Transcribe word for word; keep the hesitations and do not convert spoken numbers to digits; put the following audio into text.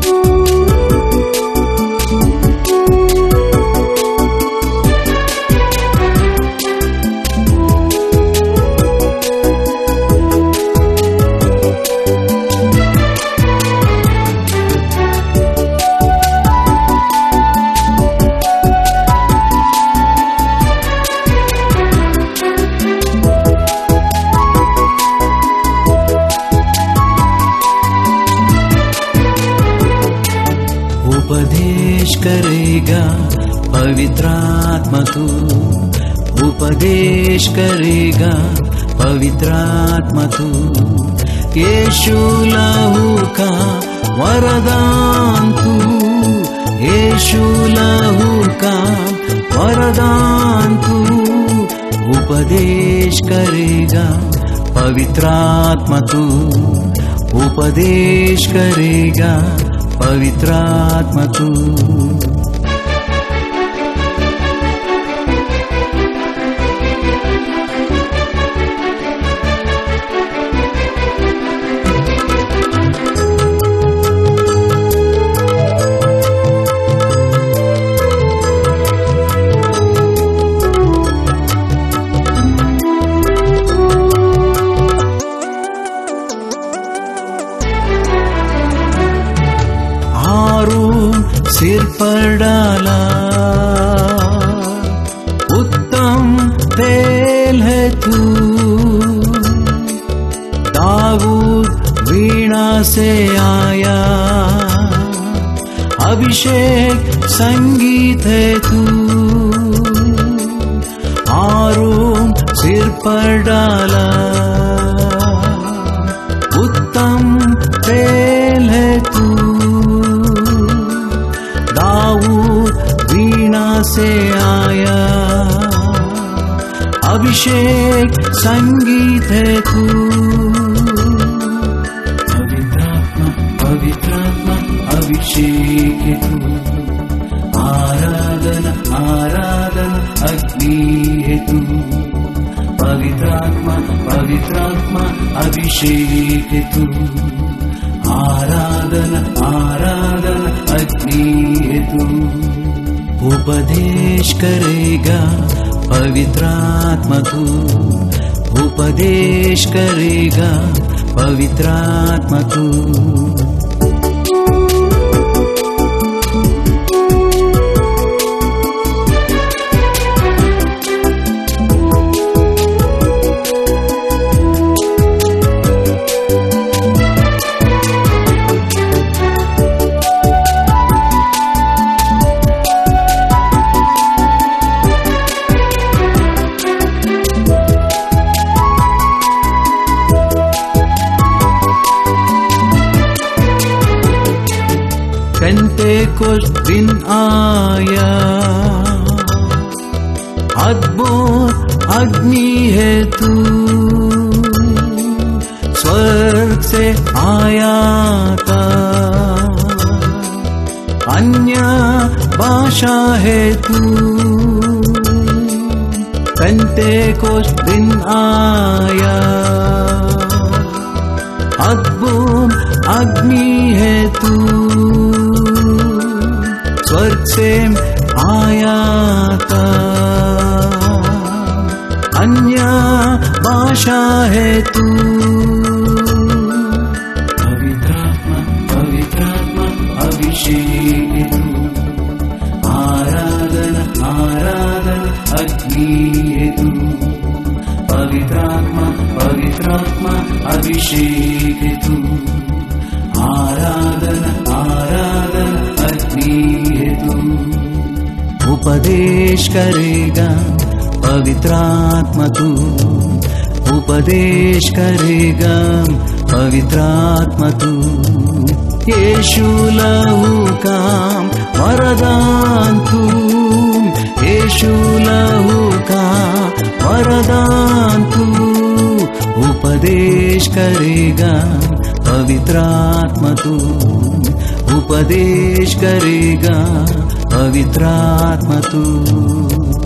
उपदेश करेगा पवित्रात्मा तू, उपदेश करेगा पवित्रात्मा तू। यीशु लहू का वरदान तू, यीशु लहू का वरदान तू। उपदेश करेगा पवित्रात्मा तू, उपदेश करेगा पवित्रात्मा तू। सिर पर डाला उत्तम तेल है तू, दाऊद वीणा से आया अभिषेक संगीत है तू। आरोन सिर पर डाला उत्तम तेल है तू, दाऊद वीणा से आया अभिषेक संगीत है तू। पवित्रात्मा पवित्रात्मा अभिषेक है तू, आराधना आराधना अग्नि है तू। पवित्रात्मा पवित्रात्मा अभिषेक है तू, आराधना आराधना अग्नि है तू। उपदेश करेगा पवित्रात्मा तू, उपदेश करेगा पवित्रात्मा तू। पेंटेकोस्त दिन आया, अद्भुत अग्नि है तू, स्वर्ग से आया था। अन्य भाषा है तू, पेंटेकोस्त दिन आया, अद्भुत अग्नि है तू, स्वर्ग से आया था। अन्य भाषा है तू। पवित्रात्मा पवित्रात्मा अभिषेक है तू, आराधना आराधना अग्नि है तू। पवित्रात्मा पवित्रात्मा अभिषेक है तू, आराधना आराधना अग्नि है तू। उपदेश करेगा पवित्रात्मा तू, उपदेश करेगा पवित्रात्मा तू। यीशु लहू का वरदान तू, यीशु लहू का वरदान तू। उपदेश करेगा पवित्रात्मा तू, उपदेश करेगा पवित्रात्मा तू।